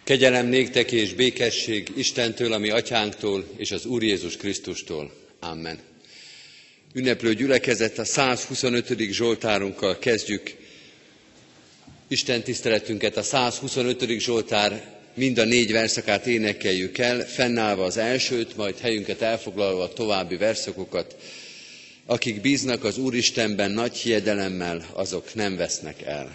Kegyelem néktek és békesség Istentől, a mi atyánktól és az Úr Jézus Krisztustól. Amen. Ünneplő gyülekezet, a 125. Zsoltárunkkal kezdjük Isten tiszteletünket. A 125. Zsoltár mind a 4 verszakát énekeljük el, fennállva az elsőt, majd helyünket elfoglalva a további verszakokat. Akik bíznak az Úristenben nagy hiedelemmel, azok nem vesznek el.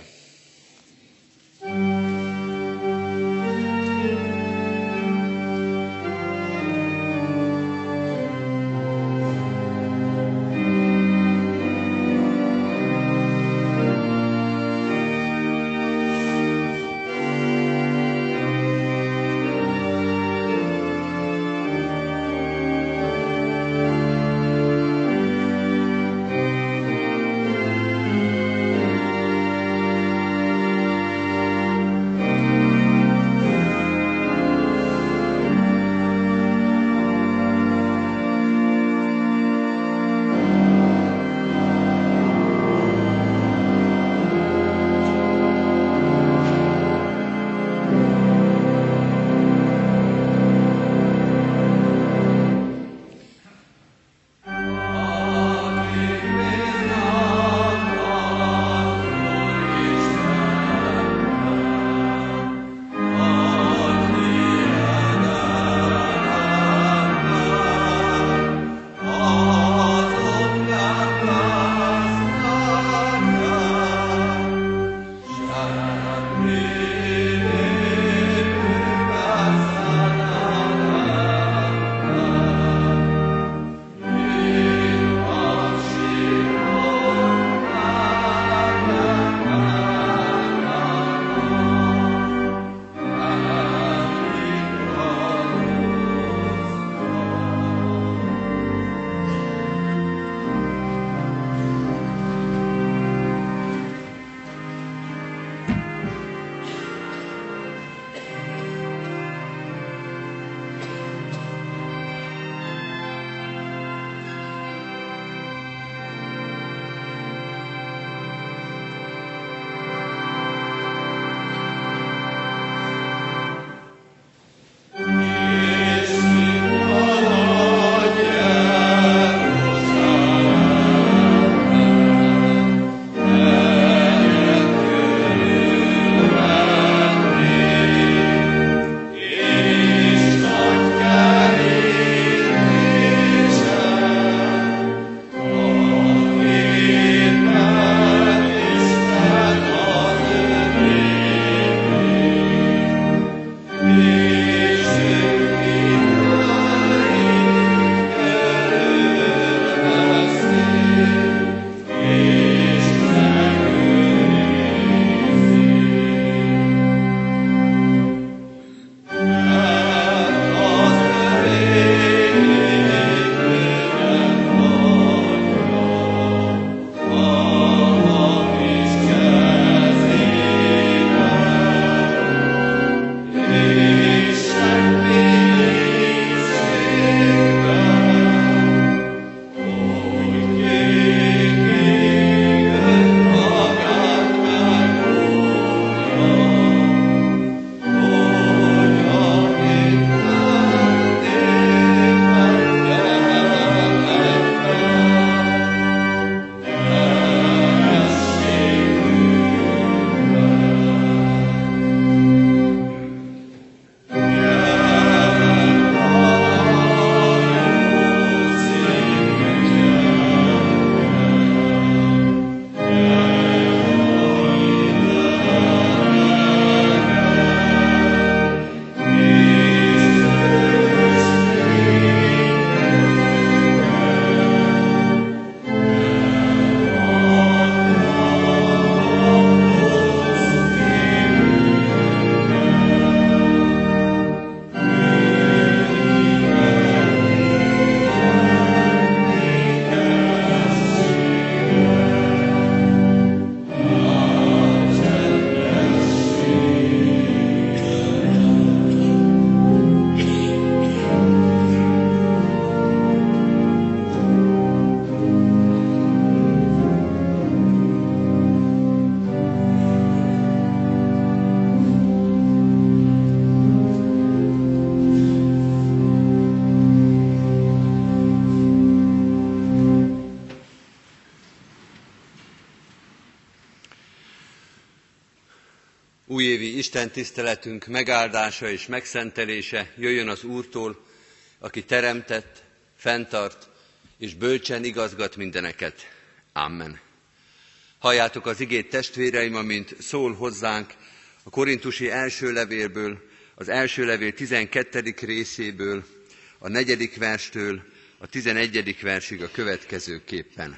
Újévi Isten tiszteletünk megáldása és megszentelése jöjjön az Úrtól, aki teremtett, fenntart és bölcsen igazgat mindeneket. Amen. Halljátok az igét, testvéreim, amint szól hozzánk a korintusi első levélből, az első levél 12. részéből, a 4. verstől a 11. versig a következőképpen.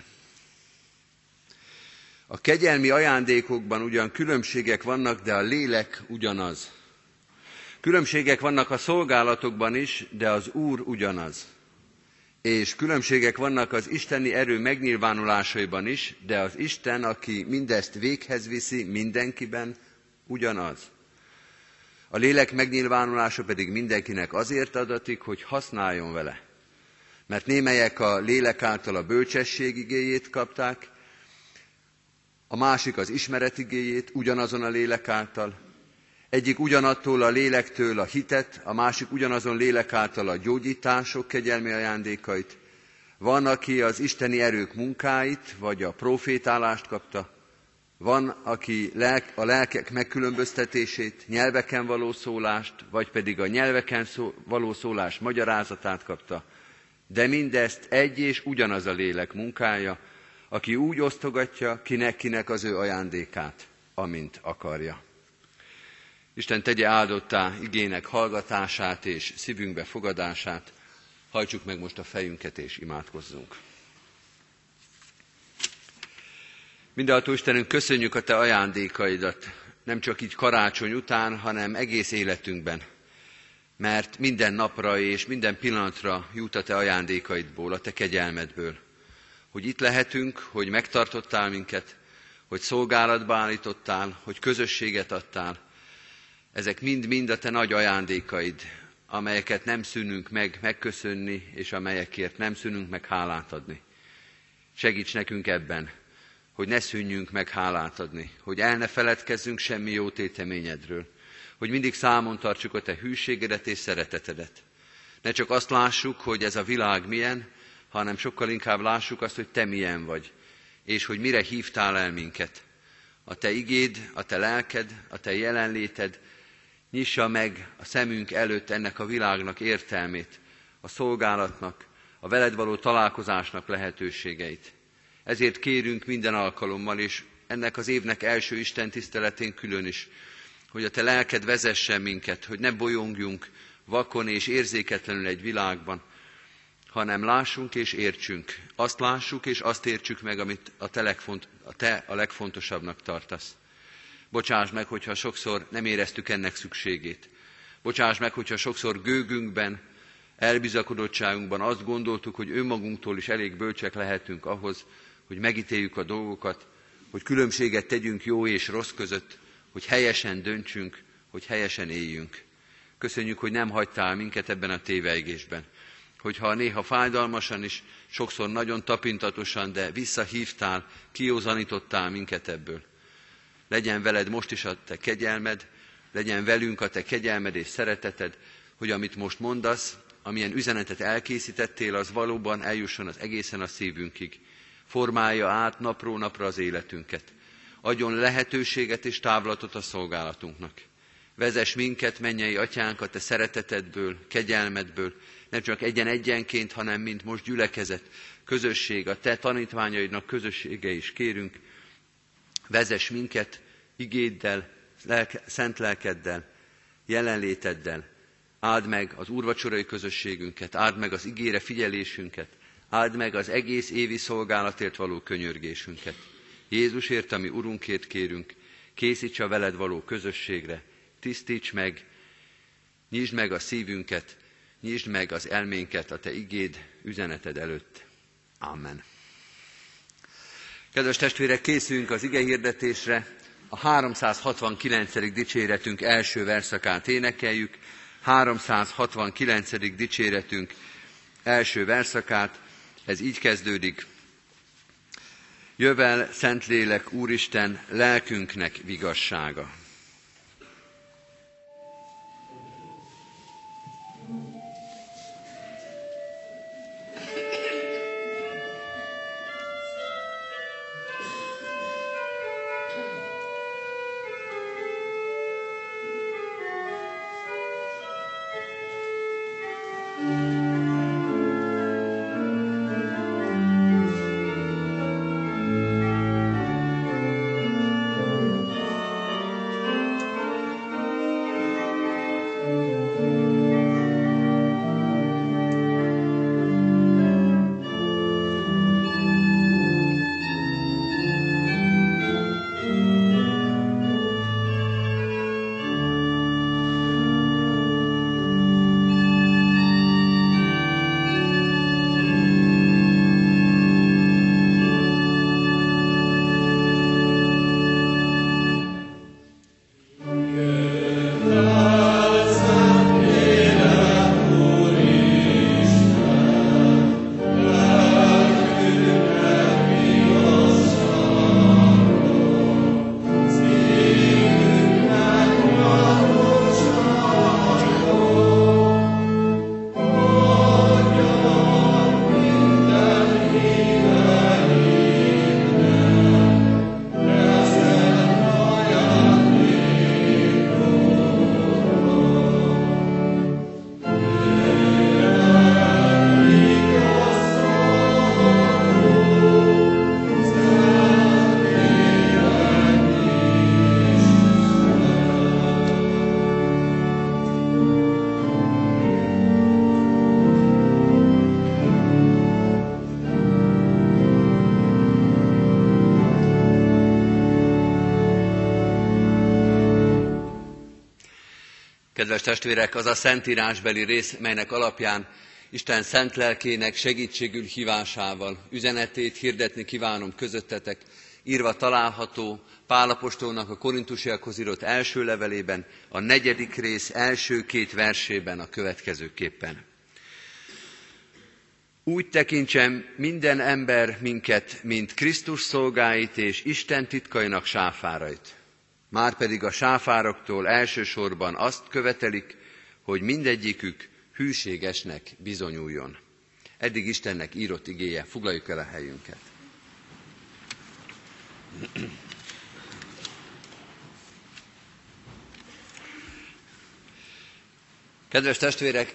A kegyelmi ajándékokban ugyan különbségek vannak, de a lélek ugyanaz. Különbségek vannak a szolgálatokban is, de az Úr ugyanaz. És különbségek vannak az isteni erő megnyilvánulásaiban is, de az Isten, aki mindezt véghez viszi mindenkiben, ugyanaz. A lélek megnyilvánulása pedig mindenkinek azért adatik, hogy használjon vele. Mert némelyek a lélek által a bölcsesség igéjét kapták, a másik az ismeret igéjét ugyanazon a lélek által, egyik ugyanattól a lélektől a hitet, a másik ugyanazon lélek által a gyógyítások kegyelmi ajándékait. Van, aki az isteni erők munkáit, vagy a profétálást kapta, van, aki a lelkek megkülönböztetését, nyelveken való szólást, vagy pedig a nyelveken való szólás magyarázatát kapta, de mindezt egy és ugyanaz a lélek munkája, aki úgy osztogatja kinek az ő ajándékát, amint akarja. Isten tegye áldottá igének hallgatását és szívünkbe fogadását. Hajtsuk meg most a fejünket és imádkozzunk. Mindenható Istenünk, köszönjük a Te ajándékaidat, nem csak így karácsony után, hanem egész életünkben. Mert minden napra és minden pillanatra jut a Te ajándékaidból, a Te kegyelmedből. Hogy itt lehetünk, hogy megtartottál minket, hogy szolgálatba állítottál, hogy közösséget adtál. Ezek mind-mind a Te nagy ajándékaid, amelyeket nem szűnünk meg megköszönni, és amelyekért nem szűnünk meg hálát adni. Segíts nekünk ebben, hogy ne szűnjünk meg hálát adni, hogy el ne feledkezzünk semmi jó téteményedről, hogy mindig számon tartsuk a Te hűségedet és szeretetedet. Ne csak azt lássuk, hogy ez a világ milyen, hanem sokkal inkább lássuk azt, hogy Te milyen vagy, és hogy mire hívtál el minket. A Te igéd, a Te lelked, a Te jelenléted nyissa meg a szemünk előtt ennek a világnak értelmét, a szolgálatnak, a veled való találkozásnak lehetőségeit. Ezért kérünk minden alkalommal, és ennek az évnek első Isten tiszteletén külön is, hogy a Te lelked vezessen minket, hogy ne bolyongjunk vakon és érzéketlenül egy világban, hanem lássunk és értsünk. Azt lássuk és azt értsük meg, amit Te a legfontosabbnak tartasz. Bocsáss meg, hogyha sokszor nem éreztük ennek szükségét. Bocsáss meg, hogyha sokszor gőgünkben, elbizakodottságunkban azt gondoltuk, hogy önmagunktól is elég bölcsek lehetünk ahhoz, hogy megítéljük a dolgokat, hogy különbséget tegyünk jó és rossz között, hogy helyesen döntsünk, hogy helyesen éljünk. Köszönjük, hogy nem hagytál minket ebben a tévejgésben. Hogyha néha fájdalmasan is, sokszor nagyon tapintatosan, de visszahívtál, kiózanítottál minket ebből. Legyen veled most is a Te kegyelmed, legyen velünk a Te kegyelmed és szereteted, hogy amit most mondasz, amilyen üzenetet elkészítettél, az valóban eljusson az egészen a szívünkig. Formálja át napról napra az életünket. Adjon lehetőséget és távlatot a szolgálatunknak. Vezess minket, mennyei Atyánk, a Te szeretetedből, kegyelmedből, nem csak egyenként, hanem mint most gyülekezet, közösség, a Te tanítványaidnak közössége is kérünk. Vezess minket igéddel, szent lelkeddel, jelenléteddel. Áld meg az úrvacsorai közösségünket, áld meg az igére figyelésünket, áld meg az egész évi szolgálatért való könyörgésünket. Jézusért, ami Urunkért kérünk, készíts a veled való közösségre, tisztíts meg, nyisd meg a szívünket, nyisd meg az elménket a Te igéd üzeneted előtt. Amen. Kedves testvérek, készüljünk az igehirdetésre. A 369. dicséretünk első verszakát énekeljük. 369. dicséretünk első verszakát, ez így kezdődik. Jövel, Szentlélek, Úristen, lelkünknek vigassága. Kedves testvérek, az a szentírásbeli rész, melynek alapján Isten szent lelkének segítségül hívásával üzenetét hirdetni kívánom közöttetek, írva található Pál apostolnak a Korintusiakhoz írott első levelében, a 4. rész első 2 versében a következőképpen. Úgy tekintsem minden ember minket, mint Krisztus szolgáit és Isten titkainak sáfárait. Márpedig a sáfároktól elsősorban azt követelik, hogy mindegyikük hűségesnek bizonyuljon. Eddig Istennek írott igéje, foglaljuk el a helyünket. Kedves testvérek,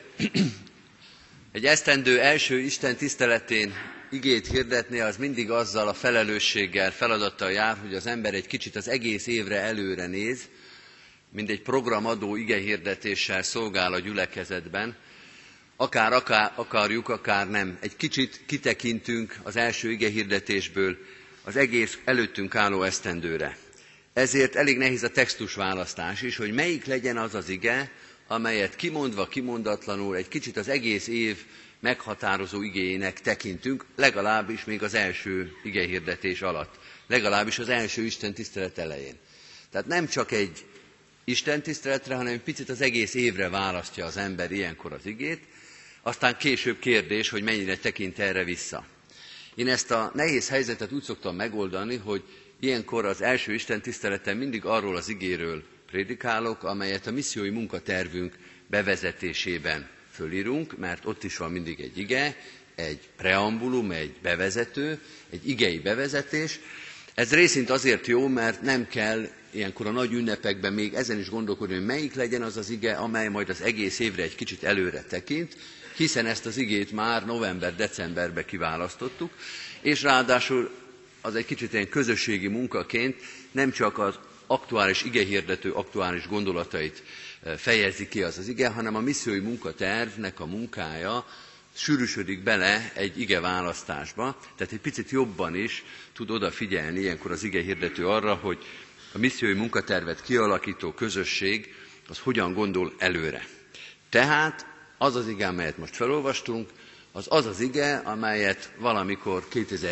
egy esztendő első Isten tiszteletén igét hirdetni, az mindig azzal a felelősséggel, feladattal jár, hogy az ember egy kicsit az egész évre előre néz, mint egy programadó igehirdetéssel szolgál a gyülekezetben. Akár akarjuk, akár nem. Egy kicsit kitekintünk az első igehirdetésből az egész előttünk álló esztendőre. Ezért elég nehéz a textusválasztás is, hogy melyik legyen az az ige, amelyet kimondva, kimondatlanul egy kicsit az egész év meghatározó igéjének tekintünk, legalábbis még az első igehirdetés alatt, legalábbis az első Isten tisztelet elején. Tehát nem csak egy Isten tiszteletre, hanem egy picit az egész évre választja az ember ilyenkor az igét, aztán később kérdés, hogy mennyire tekint erre vissza. Én ezt a nehéz helyzetet úgy szoktam megoldani, hogy ilyenkor az első Isten tiszteleten mindig arról az igéről prédikálok, amelyet a missziói munkatervünk bevezetésében fölírunk, mert ott is van mindig egy ige, egy preambulum, egy bevezető, egy igei bevezetés. Ez részint azért jó, mert nem kell ilyenkor a nagy ünnepekben még ezen is gondolkodni, hogy melyik legyen az az ige, amely majd az egész évre egy kicsit előre tekint, hiszen ezt az igét már november-decemberben kiválasztottuk, és ráadásul az egy kicsit ilyen közösségi munkaként nem csak az aktuális igehirdető aktuális gondolatait fejezi ki az ige, hanem a missziói munkatervnek a munkája sűrűsödik bele egy igeválasztásba, tehát egy picit jobban is tud odafigyelni ilyenkor az igehirdető arra, hogy a missziói munkatervet kialakító közösség az hogyan gondol előre. Tehát az az ige, amelyet most felolvastunk, az az ige, amelyet valamikor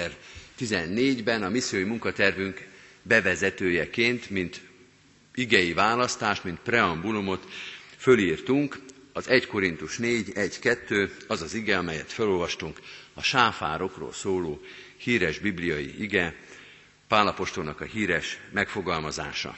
2014-ben a missziói munkatervünk bevezetőjeként, mint igei választást, mint preambulumot fölírtunk, az 1 Korintus 4, 1-2, az az ige, amelyet felolvastunk, a sáfárokról szóló híres bibliai ige, Pál apostolnak a híres megfogalmazása.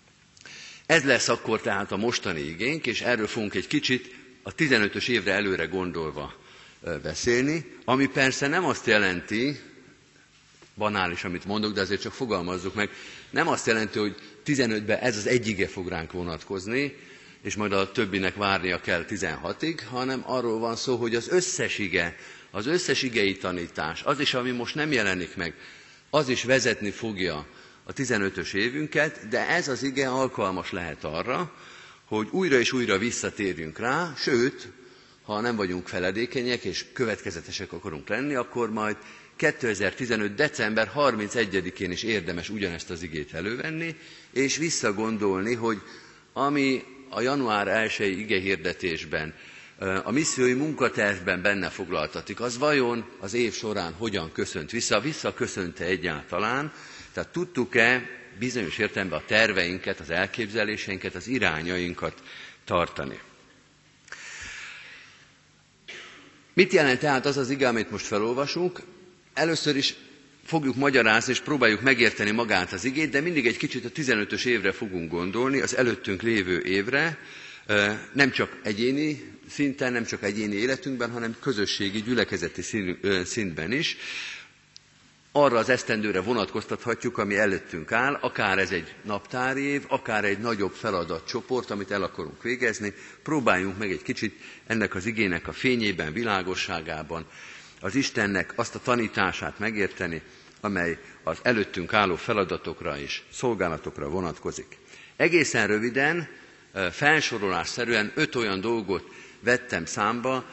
Ez lesz akkor tehát a mostani igénk, és erről fogunk egy kicsit a 15-ös évre előre gondolva beszélni, ami persze nem azt jelenti, banális, amit mondok, de azért csak fogalmazzuk meg, nem azt jelenti, hogy 15-ben ez az egy ige fog ránk vonatkozni, és majd a többinek várnia kell 16-ig, hanem arról van szó, hogy az összes igei tanítás, az is, ami most nem jelenik meg, az is vezetni fogja a 15-ös évünket, de ez az ige alkalmas lehet arra, hogy újra és újra visszatérjünk rá, sőt, ha nem vagyunk feledékenyek és következetesek akarunk lenni, akkor majd 2015. december 31-én is érdemes ugyanezt az igét elővenni, és visszagondolni, hogy ami a január 1-i igehirdetésben, a missziói munkatervben benne foglaltatik, az vajon az év során hogyan köszönt visszaköszönte egyáltalán, tehát tudtuk-e bizonyos értelemben a terveinket, az elképzeléseinket, az irányainkat tartani. Mit jelent tehát az az ige, amit most felolvasunk? Először is fogjuk magyarázni, és próbáljuk megérteni magát az igét, de mindig egy kicsit a 15-ös évre fogunk gondolni, az előttünk lévő évre, nem csak egyéni szinten, nem csak egyéni életünkben, hanem közösségi, gyülekezeti szintben is. Arra az esztendőre vonatkoztathatjuk, ami előttünk áll, akár ez egy naptári év, akár egy nagyobb feladatcsoport, amit el akarunk végezni. Próbáljunk meg egy kicsit ennek az igének a fényében, világosságában az Istennek azt a tanítását megérteni, amely az előttünk álló feladatokra és szolgálatokra vonatkozik. Egészen röviden, felsorolásszerűen 5 olyan dolgot vettem számba,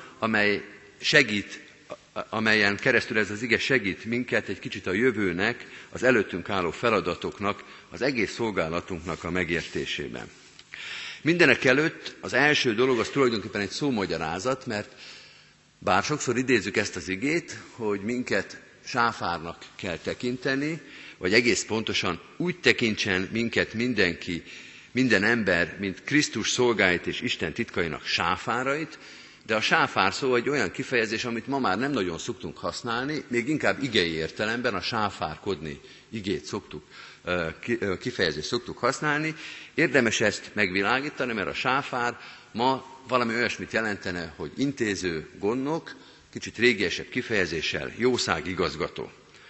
amelyen keresztül ez az ige segít minket egy kicsit a jövőnek, az előttünk álló feladatoknak, az egész szolgálatunknak a megértésében. Mindenek előtt az első dolog az tulajdonképpen egy szómagyarázat, mert bár sokszor idézzük ezt az igét, hogy minket sáfárnak kell tekinteni, vagy egész pontosan úgy tekintsen minket mindenki, minden ember, mint Krisztus szolgáit és Isten titkainak sáfárait, de a sáfár szó egy olyan kifejezés, amit ma már nem nagyon szoktunk használni, még inkább igei értelemben a sáfárkodni igét szoktuk, kifejezést szoktuk használni. Érdemes ezt megvilágítani, mert a sáfár ma valami olyasmit jelentene, hogy intéző, gondnok, kicsit régiesebb kifejezéssel jószágigazgató.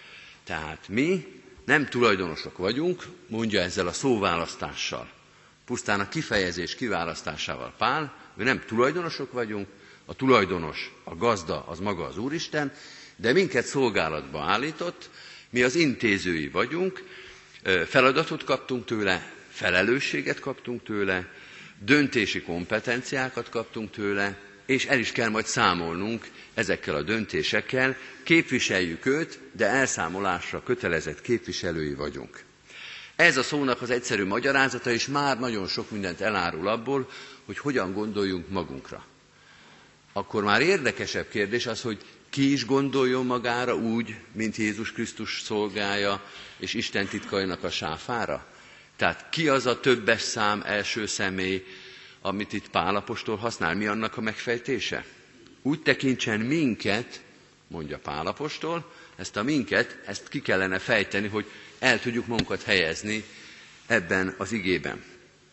Tehát mi nem tulajdonosok vagyunk, mondja ezzel a szóválasztással. Pusztán a kifejezés kiválasztásával Pál, mi nem tulajdonosok vagyunk, a tulajdonos, a gazda az maga az Úristen, de minket szolgálatba állított, mi az intézői vagyunk, feladatot kaptunk tőle, felelősséget kaptunk tőle, döntési kompetenciákat kaptunk tőle, és el is kell majd számolnunk ezekkel a döntésekkel, képviseljük őt, de elszámolásra kötelezett képviselői vagyunk. Ez a szónak az egyszerű magyarázata, és már nagyon sok mindent elárul abból, hogy hogyan gondoljunk magunkra. Akkor már érdekesebb kérdés az, hogy ki is gondoljon magára úgy, mint Jézus Krisztus szolgája és Isten titkainak a sáfára? Tehát ki az a többes szám első személy, amit itt Pál apostol használ? Mi annak a megfejtése? Úgy tekintsen minket, mondja Pál apostol, ezt a minket, ezt ki kellene fejteni, hogy el tudjuk magunkat helyezni ebben az igében.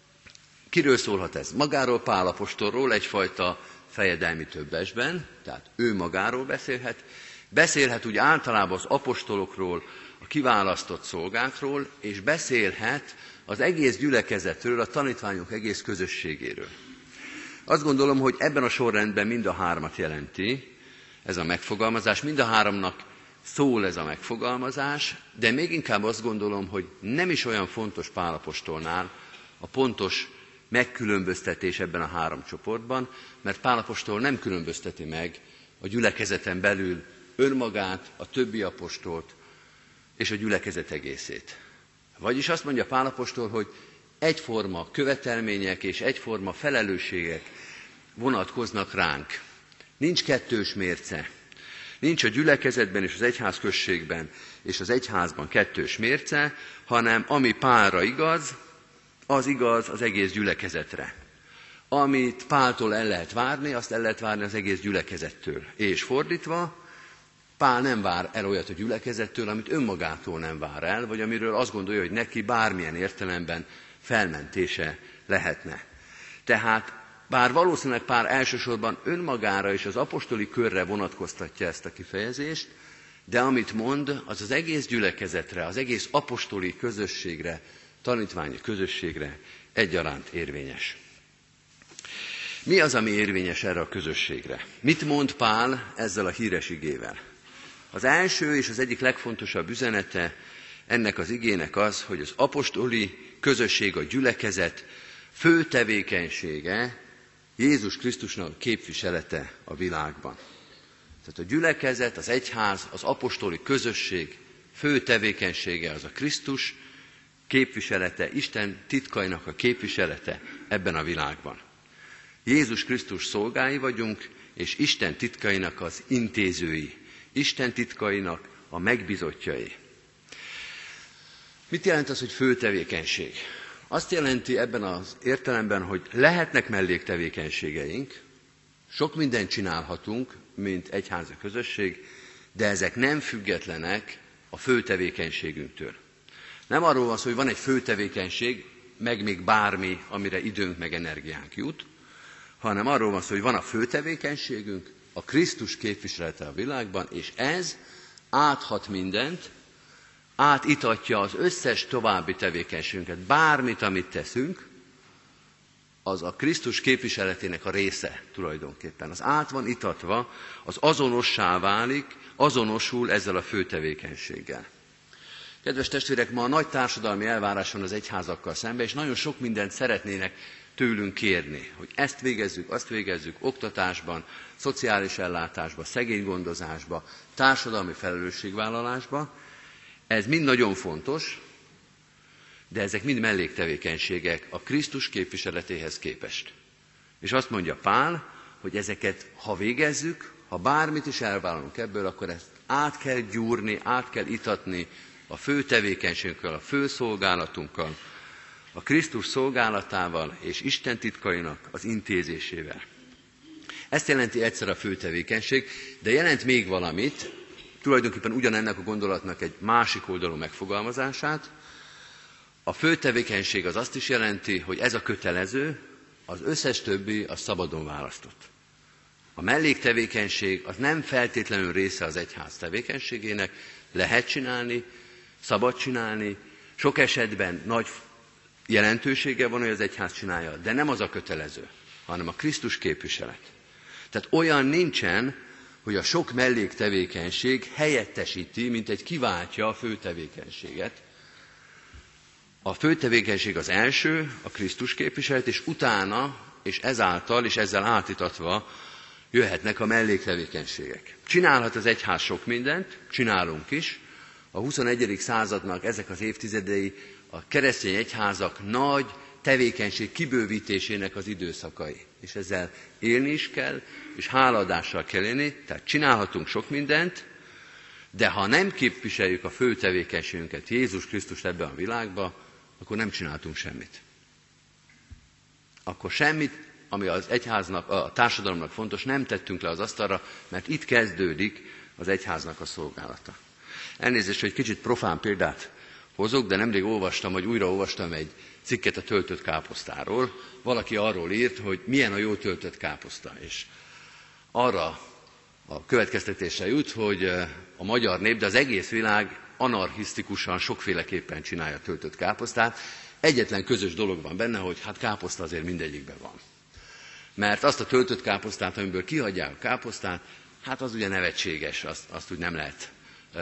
Kiről szólhat ez? Magáról, Pál apostolról, egyfajta fejedelmi többesben, tehát ő magáról beszélhet. Beszélhet úgy általában az apostolokról, a kiválasztott szolgákról, és beszélhet az egész gyülekezetről, a tanítványok egész közösségéről. Azt gondolom, hogy ebben a sorrendben mind a hármat jelenti ez a megfogalmazás, mind a háromnak szól ez a megfogalmazás, de még inkább azt gondolom, hogy nem is olyan fontos Pál apostolnál a pontos megkülönböztetés ebben a három csoportban, mert Pál apostol nem különbözteti meg a gyülekezeten belül önmagát, a többi apostolt és a gyülekezet egészét. Vagyis azt mondja Pál apostol, hogy egyforma követelmények és egyforma felelősségek vonatkoznak ránk. Nincs kettős mérce. Nincs a gyülekezetben és az egyházközségben és az egyházban kettős mérce, hanem ami Pálra igaz, az igaz az egész gyülekezetre. Amit Páltól el lehet várni, azt el lehet várni az egész gyülekezettől. És fordítva, Pál nem vár el olyat a gyülekezettől, amit önmagától nem vár el, vagy amiről azt gondolja, hogy neki bármilyen értelemben felmentése lehetne. Tehát bár valószínűleg Pál elsősorban önmagára és az apostoli körre vonatkoztatja ezt a kifejezést, de amit mond, az az egész gyülekezetre, az egész apostoli közösségre, tanítványi közösségre egyaránt érvényes. Mi az, ami érvényes erre a közösségre? Mit mond Pál ezzel a híres igével? Az első és az egyik legfontosabb üzenete ennek az igének az, hogy az apostoli közösség, a gyülekezet fő tevékenysége Jézus Krisztusnak képviselete a világban. Tehát a gyülekezet, az egyház, az apostoli közösség fő tevékenysége az a Krisztus képviselete, Isten titkainak a képviselete ebben a világban. Jézus Krisztus szolgái vagyunk, és Isten titkainak az intézői, Isten titkainak a megbízottjai. Mit jelent az, hogy fő tevékenység? Azt jelenti ebben az értelemben, hogy lehetnek melléktevékenységeink, sok mindent csinálhatunk, mint egyházi közösség, de ezek nem függetlenek a fő tevékenységünktől. Nem arról van szó, hogy van egy fő tevékenység, meg még bármi, amire időnk meg energiánk jut, hanem arról van szó, hogy van a fő tevékenységünk, a Krisztus képviselete a világban, és ez áthat mindent, átitatja az összes további tevékenységünket. Bármit, amit teszünk, az a Krisztus képviseletének a része tulajdonképpen. Az át van itatva, az azonossá válik, azonosul ezzel a fő tevékenységgel. Kedves testvérek, ma a nagy társadalmi elvárás van az egyházakkal szemben, és nagyon sok mindent szeretnének tőlünk kérni, hogy ezt végezzük, azt végezzük, oktatásban, szociális ellátásban, szegénygondozásban, társadalmi felelősségvállalásban. Ez mind nagyon fontos, de ezek mind melléktevékenységek a Krisztus képviseletéhez képest. És azt mondja Pál, hogy ezeket, ha végezzük, ha bármit is elvállalunk ebből, akkor ezt át kell gyúrni, át kell itatni a fő tevékenységünkkel, a fő szolgálatunkkal, a Krisztus szolgálatával és Isten titkainak az intézésével. Ezt jelenti egyszer a fő tevékenység, de jelent még valamit, tulajdonképpen ugyanennek a gondolatnak egy másik oldalú megfogalmazását. A fő tevékenység az azt is jelenti, hogy ez a kötelező, az összes többi a szabadon választott. A melléktevékenység az nem feltétlenül része az egyház tevékenységének, lehet csinálni, szabad csinálni, sok esetben nagy jelentősége van, hogy az egyház csinálja, de nem az a kötelező, hanem a Krisztus képviselet. Tehát olyan nincsen, hogy a sok melléktevékenység helyettesíti, mint egy kiváltja a fő tevékenységet. A fő tevékenység az első, a Krisztus képviselet, és utána, és ezáltal, és ezzel átitatva jöhetnek a melléktevékenységek. Csinálhat az egyház sok mindent, csinálunk is. A 21. századnak ezek az évtizedei a keresztény egyházak nagy tevékenység kibővítésének az időszakai. És ezzel élni is kell, és hálaadással kell élni, tehát csinálhatunk sok mindent, de ha nem képviseljük a fő tevékenységünket, Jézus Krisztust ebben a világban, akkor nem csináltunk semmit. Akkor semmit, ami az egyháznak, a társadalomnak fontos, nem tettünk le az asztalra, mert itt kezdődik az egyháznak a szolgálata. Elnézést, hogy kicsit profán példát hozok, de nemrég újraolvastam egy cikket a töltött káposztáról. Valaki arról írt, hogy milyen a jó töltött káposzta, és arra a következtetésre jut, hogy a magyar nép, de az egész világ anarchisztikusan, sokféleképpen csinálja a töltött káposztát. Egyetlen közös dolog van benne, hogy hát káposzta azért mindegyikben van. Mert azt a töltött káposztát, amiből kihagyják a káposztát, hát az ugye nevetséges, azt úgy nem lehet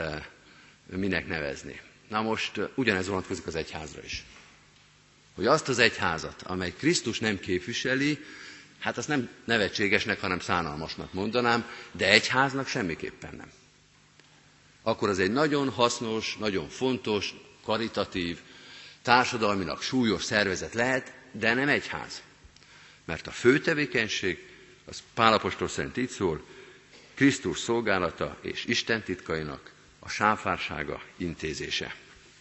minek nevezni. Na most ugyanez vonatkozik az egyházra is. Hogy azt az egyházat, amely Krisztus nem képviseli, hát azt nem nevetségesnek, hanem szánalmasnak mondanám, de egyháznak semmiképpen nem. Akkor az egy nagyon hasznos, nagyon fontos, karitatív, társadalmilag súlyos szervezet lehet, de nem egyház. Mert a fő tevékenység, az Pál apostol szerint így szól, Krisztus szolgálata és Isten titkainak a sáfársága intézése.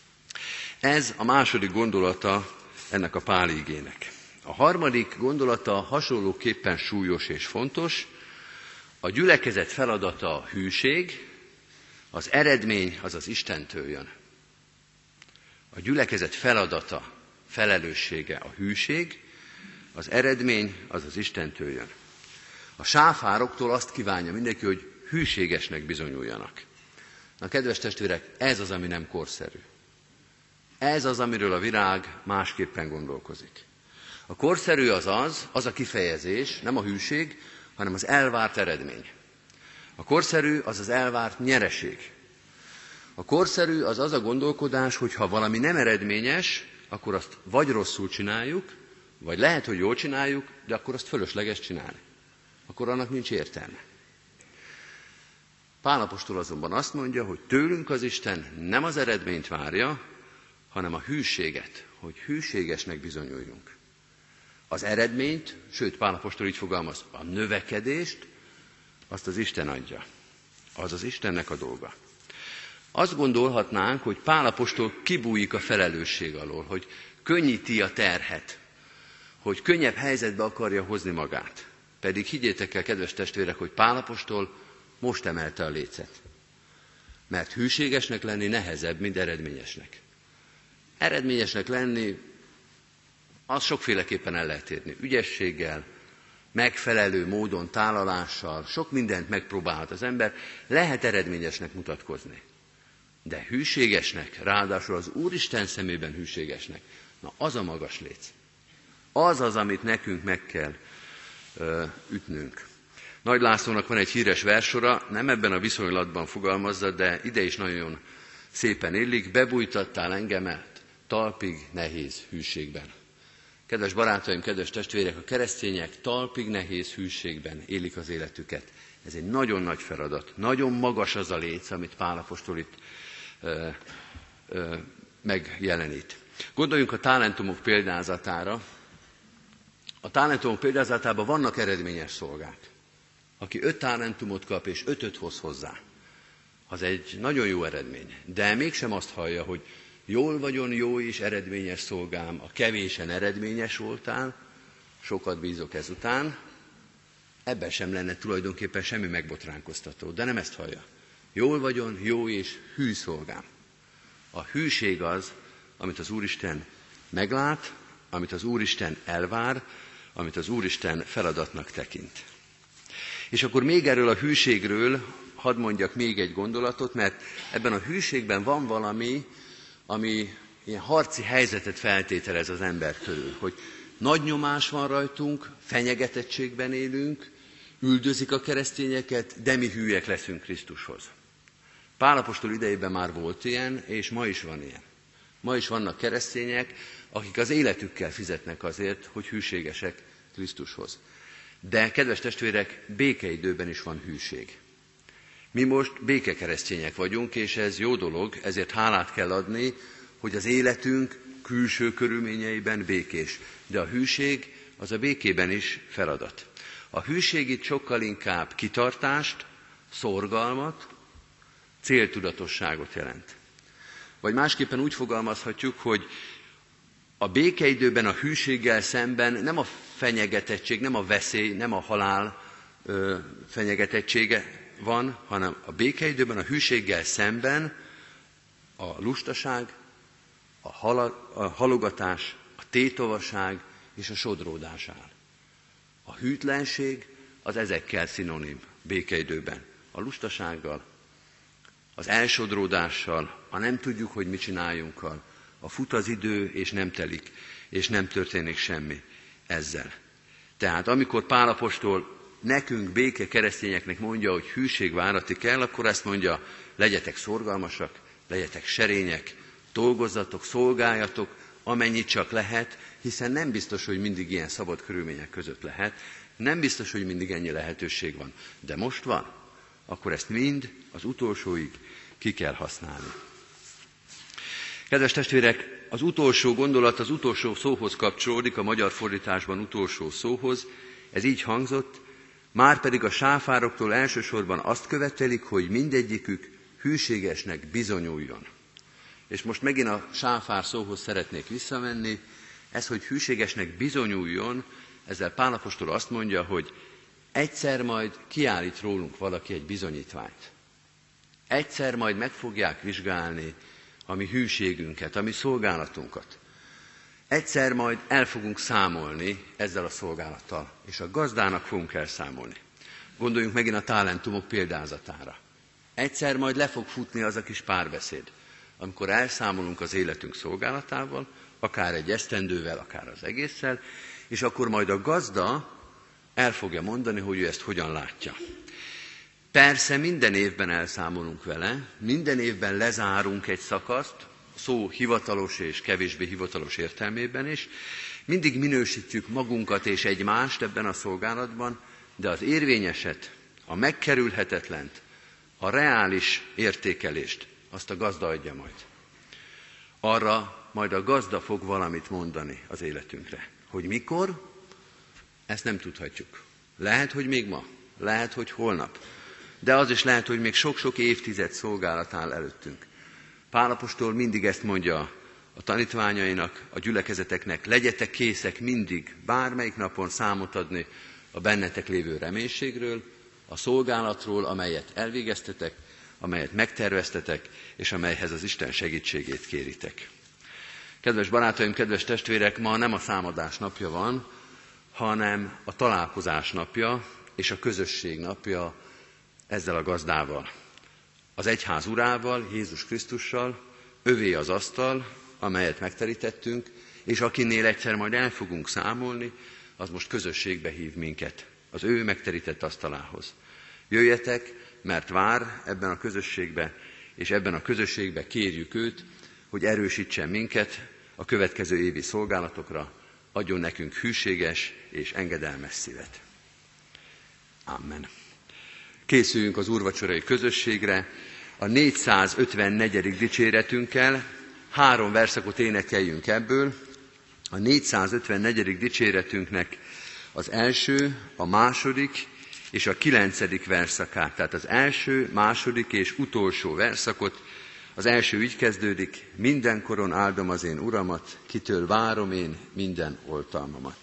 Ez a második gondolata ennek a Pál igének. A harmadik gondolata hasonlóképpen súlyos és fontos. A gyülekezet feladata a hűség, az eredmény az az Istentől jön. A gyülekezet feladata, felelőssége a hűség, az eredmény az az Istentől jön. A sáfároktól azt kívánja mindenki, hogy hűségesnek bizonyuljanak. Na, kedves testvérek, ez az, ami nem korszerű. Ez az, amiről a világ másképpen gondolkozik. A korszerű az a kifejezés, nem a hűség, hanem az elvárt eredmény. A korszerű az az elvárt nyereség. A korszerű az a gondolkodás, hogy ha valami nem eredményes, akkor azt vagy rosszul csináljuk, vagy lehet, hogy jól csináljuk, de akkor azt fölösleges csinálni. Akkor annak nincs értelme. Pál apostol azonban azt mondja, hogy tőlünk az Isten nem az eredményt várja, hanem a hűséget, hogy hűségesnek bizonyuljunk. Az eredményt, sőt Pál apostol így fogalmaz, a növekedést, azt az Isten adja. Az az Istennek a dolga. Azt gondolhatnánk, hogy Pál apostol kibújik a felelősség alól, hogy könnyíti a terhet, hogy könnyebb helyzetbe akarja hozni magát. Pedig higgyétek el, kedves testvérek, hogy Pál apostol most emelte a lécet. Mert hűségesnek lenni nehezebb, mint eredményesnek. Eredményesnek lenni, az sokféleképpen el lehet érni. Ügyességgel, megfelelő módon, tálalással, sok mindent megpróbálhat az ember, lehet eredményesnek mutatkozni. De hűségesnek, ráadásul az Úristen szemében hűségesnek, na az a magas léc. Az az, amit nekünk meg kell ütnünk. Nagy Lászlónak van egy híres versora, nem ebben a viszonylatban fogalmazza, de ide is nagyon szépen illik, bebújtattál engemet talpig nehéz hűségben. Kedves barátaim, kedves testvérek, a keresztények talpig nehéz hűségben élik az életüket. Ez egy nagyon nagy feladat, nagyon magas az a léc, amit Pál apostol itt megjelenít. Gondoljunk a talentumok példázatára. A talentumok példázatában vannak eredményes szolgák. Aki 5 talentumot kap és 5-öt hoz hozzá, az egy nagyon jó eredmény. De mégsem azt hallja, hogy jól vagyon, jó és eredményes szolgám, a kevésen eredményes voltál, sokat bízok ezután. Ebben sem lenne tulajdonképpen semmi megbotránkoztató, de nem ezt hallja. Jól vagyon, jó és hű szolgám. A hűség az, amit az Úristen meglát, amit az Úristen elvár, amit az Úristen feladatnak tekint. És akkor még erről a hűségről hadd mondjak még egy gondolatot, mert ebben a hűségben van valami, ami ilyen harci helyzetet feltételez az ember körül, hogy nagy nyomás van rajtunk, fenyegetettségben élünk, üldözik a keresztényeket, de mi hűek leszünk Krisztushoz. Pál apostol idejében már volt ilyen, és ma is van ilyen. Ma is vannak keresztények, akik az életükkel fizetnek azért, hogy hűségesek Krisztushoz. De, kedves testvérek, békeidőben is van hűség. Mi most békekeresztények vagyunk, és ez jó dolog, ezért hálát kell adni, hogy az életünk külső körülményeiben békés. De a hűség az a békében is feladat. A hűség itt sokkal inkább kitartást, szorgalmat, céltudatosságot jelent. Vagy másképpen úgy fogalmazhatjuk, hogy a békeidőben a hűséggel szemben nem a fenyegetettség, nem a veszély, nem a halál fenyegetettsége van, hanem a békeidőben a hűséggel szemben a lustaság, a halogatás, a tétovaság és a sodródás áll. A hűtlenség az ezekkel szinonim békeidőben. A lustasággal, az elsodródással, a nem tudjuk, hogy mit csináljunkkal, a fut az idő, és nem telik, és nem történik semmi ezzel. Tehát amikor Pál apostol nekünk, béke keresztényeknek mondja, hogy hűség váratik el, akkor ezt mondja, legyetek szorgalmasak, legyetek serények, dolgozzatok, szolgáljatok, amennyit csak lehet, hiszen nem biztos, hogy mindig ilyen szabad körülmények között lehet, nem biztos, hogy mindig ennyi lehetőség van. De most van, akkor ezt mind az utolsóig ki kell használni. Kedves testvérek, az utolsó gondolat az utolsó szóhoz kapcsolódik, a magyar fordításban utolsó szóhoz. Ez így hangzott, márpedig a sáfároktól elsősorban azt követelik, hogy mindegyikük hűségesnek bizonyuljon. És most megint a sáfár szóhoz szeretnék visszamenni, ez, hogy hűségesnek bizonyuljon, ezzel Pál apostol azt mondja, hogy egyszer majd kiállít rólunk valaki egy bizonyítványt. Egyszer majd meg fogják vizsgálni a mi hűségünket, a mi szolgálatunkat. Egyszer majd el fogunk számolni ezzel a szolgálattal, és a gazdának fogunk elszámolni. Gondoljunk megint a talentumok példázatára. Egyszer majd le fog futni az a kis párbeszéd, amikor elszámolunk az életünk szolgálatával, akár egy esztendővel, akár az egésszel, és akkor majd a gazda el fogja mondani, hogy ő ezt hogyan látja. Persze minden évben elszámolunk vele, minden évben lezárunk egy szakaszt, szó hivatalos és kevésbé hivatalos értelmében is, mindig minősítjük magunkat és egymást ebben a szolgálatban, de az érvényeset, a megkerülhetetlent, a reális értékelést, azt a gazda adja majd. Arra majd a gazda fog valamit mondani az életünkre. Hogy mikor? Ezt nem tudhatjuk. Lehet, hogy még ma, lehet, hogy holnap, de az is lehet, hogy még sok-sok évtized szolgálat áll előttünk. Pál apostol mindig ezt mondja a tanítványainak, a gyülekezeteknek, legyetek készek mindig, bármelyik napon számot adni a bennetek lévő reménységről, a szolgálatról, amelyet elvégeztetek, amelyet megterveztetek, és amelyhez az Isten segítségét kéritek. Kedves barátaim, kedves testvérek, ma nem a számadás napja van, hanem a találkozás napja és a közösség napja ezzel a gazdával. Az egyház urával, Jézus Krisztussal, övé az asztal, amelyet megterítettünk, és akinél egyszer majd el fogunk számolni, az most közösségbe hív minket, az ő megterített asztalához. Jöjjetek, mert vár ebben a közösségbe, és ebben a közösségbe kérjük őt, hogy erősítsen minket a következő évi szolgálatokra, adjon nekünk hűséges és engedelmes szívet. Amen. Készüljünk az úrvacsorai közösségre a 454. dicséretünkkel, 3 verszakot énekeljünk ebből. A 454. dicséretünknek az első, a második és a 9. verszakát. Tehát az első, második és utolsó verszakot. Az első így kezdődik: mindenkoron áldom az én Uramat, kitől várom én minden oltalmamat.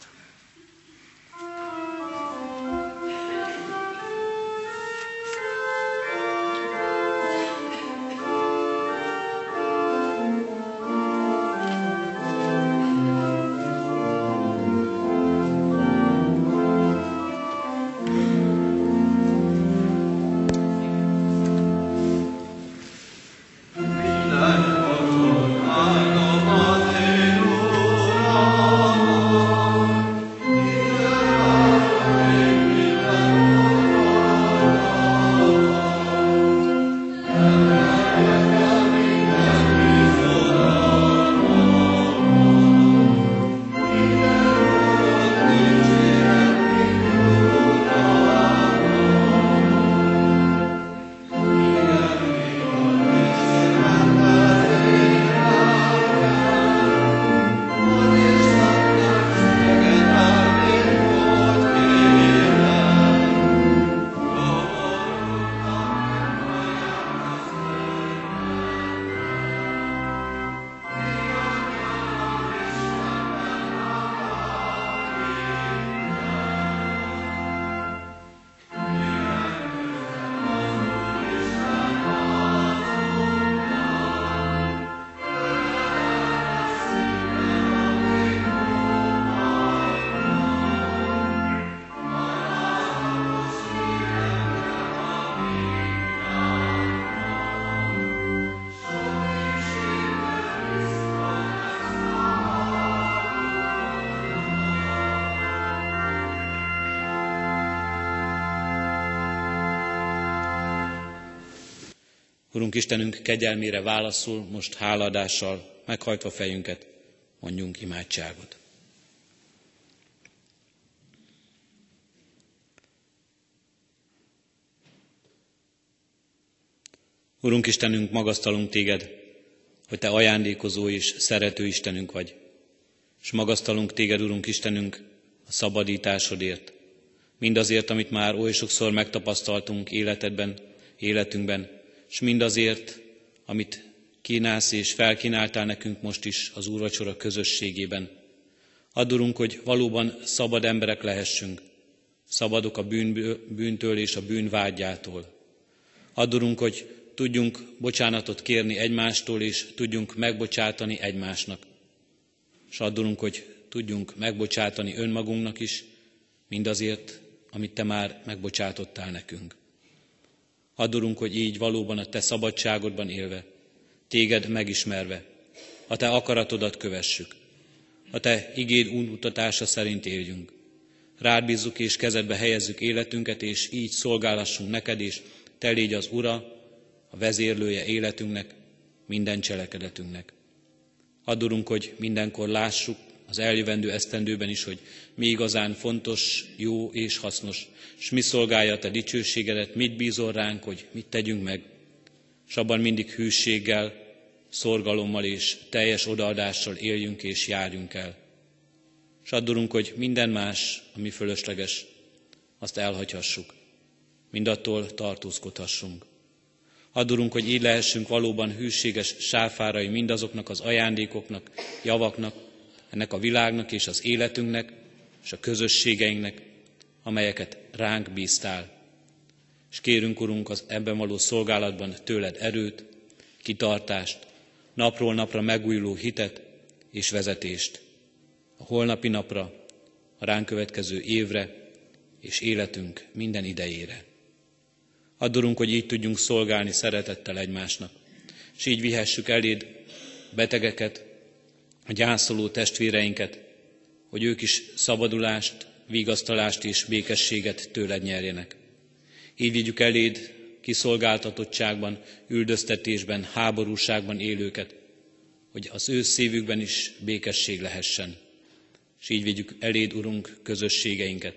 Urunk Istenünk kegyelmére válaszul, most hálaadással, meghajtva fejünket, mondjunk imádságot. Urunk Istenünk, magasztalunk Téged, hogy Te ajándékozó és szerető Istenünk vagy. És magasztalunk Téged, Urunk Istenünk, a szabadításodért. Mindazért, amit már oly sokszor megtapasztaltunk életünkben, és mindazért, amit kínálsz és felkínáltál nekünk most is az úrvacsora közösségében. Add, Urunk, hogy valóban szabad emberek lehessünk, szabadok a bűntől és a bűn vágyától. Add, Urunk, hogy tudjunk bocsánatot kérni egymástól, és tudjunk megbocsátani egymásnak. És add, Urunk, hogy tudjunk megbocsátani önmagunknak is, mindazért, amit Te már megbocsátottál nekünk. Add, Urunk, hogy így valóban a Te szabadságodban élve, Téged megismerve, a Te akaratodat kövessük, a Te igéd útmutatása szerint éljünk. Rád bízzuk és kezedbe helyezzük életünket, és így szolgálassunk neked, és Te légy az Ura, a vezérlője életünknek, minden cselekedetünknek. Add, Urunk, hogy mindenkor lássuk az eljövendő esztendőben is, hogy mi igazán fontos, jó és hasznos, és mi szolgálja a Te dicsőségedet, mit bízol ránk, hogy mit tegyünk meg, és abban mindig hűséggel, szorgalommal és teljes odaadással éljünk és járjunk el. És add, Urunk, hogy minden más, ami fölösleges, azt elhagyhassuk, mindattól tartózkodhassunk. Add, Urunk, hogy így lehessünk valóban hűséges sáfárai mindazoknak az ajándékoknak, javaknak, ennek a világnak és az életünknek és a közösségeinknek, amelyeket ránk bíztál. És kérünk, Urunk, az ebben való szolgálatban tőled erőt, kitartást, napról napra megújuló hitet és vezetést a holnapi napra, a ránk következő évre és életünk minden idejére. Add, Urunk, hogy így tudjunk szolgálni szeretettel egymásnak, és így vihessük eléd betegeket, a gyászoló testvéreinket, hogy ők is szabadulást, vigasztalást és békességet tőled nyerjenek. Így vigyük eléd kiszolgáltatottságban, üldöztetésben, háborúságban élőket, hogy az ő szívükben is békesség lehessen. És így vigyük eléd, Urunk, közösségeinket,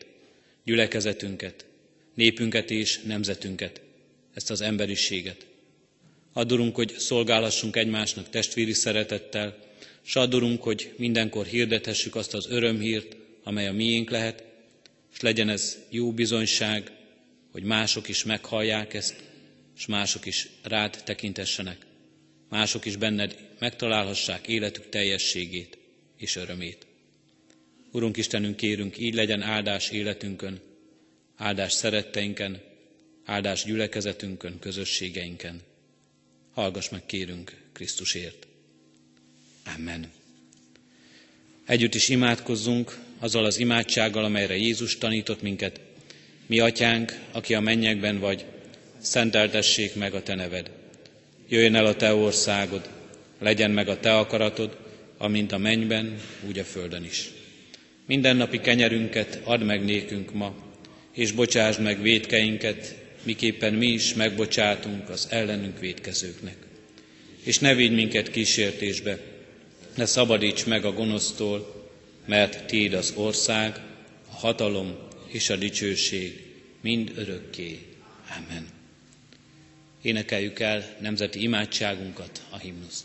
gyülekezetünket, népünket és nemzetünket, ezt az emberiséget. Add, Urunk, hogy szolgálhassunk egymásnak testvéri szeretettel, s add, Urunk, hogy mindenkor hirdethessük azt az örömhírt, amely a miénk lehet, és legyen ez jó bizonyság, hogy mások is meghallják ezt, és mások is rád tekintessenek, mások is benned megtalálhassák életük teljességét és örömét. Urunk Istenünk, kérünk, így legyen áldás életünkön, áldás szeretteinken, áldás gyülekezetünkön, közösségeinken. Hallgass meg, kérünk, Krisztusért. Amen. Együtt is imádkozzunk azzal az imádsággal, amelyre Jézus tanított minket. Mi atyánk, aki a mennyekben vagy, szenteltessék meg a te neved. Jöjjön el a te országod, legyen meg a te akaratod, amint a mennyben, úgy a földön is. Mindennapi kenyerünket add meg nékünk ma, és bocsásd meg vétkeinket, miképpen mi is megbocsátunk az ellenünk vétkezőknek. És ne vigy minket kísértésbe, de szabadíts meg a gonosztól, mert tiéd az ország, a hatalom és a dicsőség mind örökké. Amen. Énekeljük el nemzeti imádságunkat, a himnuszt.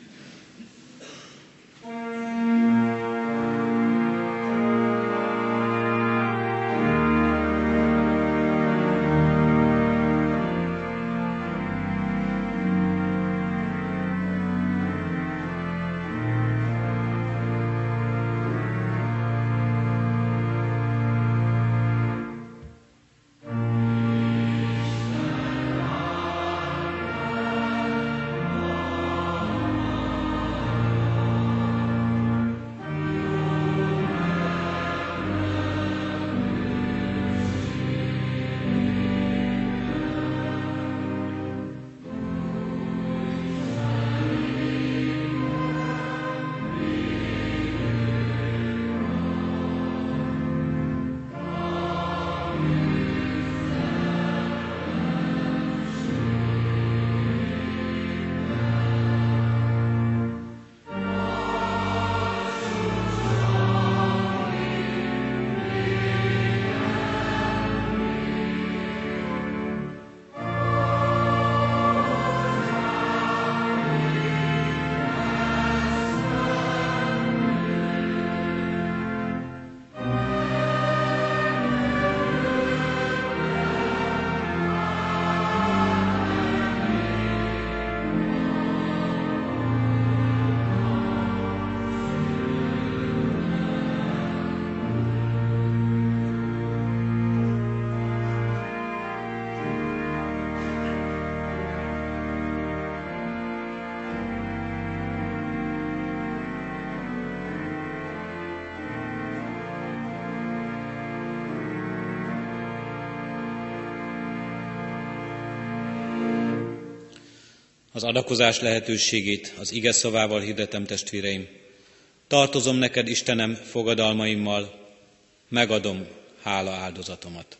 Az adakozás lehetőségét az ige szavával hirdetem, testvéreim. Tartozom neked, Istenem, fogadalmaimmal, megadom hála áldozatomat.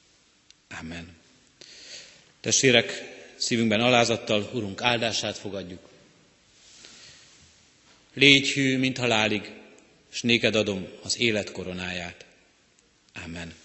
Amen. Testvérek, szívünkben alázattal Urunk áldását fogadjuk. Légy hű, mint halálig, s néked adom az élet koronáját. Amen.